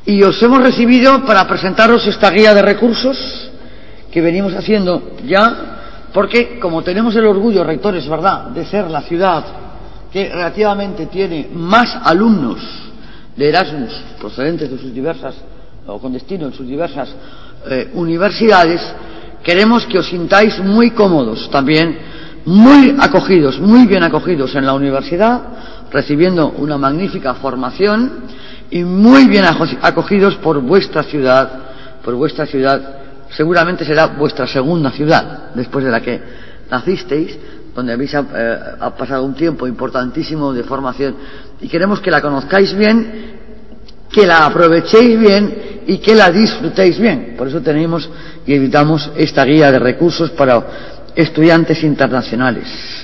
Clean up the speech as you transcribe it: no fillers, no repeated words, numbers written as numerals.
Y os hemos recibido para presentaros esta guía de recursos que venimos haciendo ya, porque como tenemos el orgullo, rectores, ¿verdad?, de ser la ciudad que relativamente tiene más alumnos de Erasmus procedentes de sus diversas, o con destino en sus diversas universidades, queremos que os sintáis muy cómodos también, muy acogidos, muy bien acogidos en la universidad, recibiendo una magnífica formación y muy bien acogidos por vuestra ciudad. Seguramente será vuestra segunda ciudad después de la que nacisteis, donde habéis ha pasado un tiempo importantísimo de formación, y queremos que la conozcáis bien, que la aprovechéis bien y que la disfrutéis bien. Por eso tenemos y editamos esta guía de recursos para estudiantes internacionales.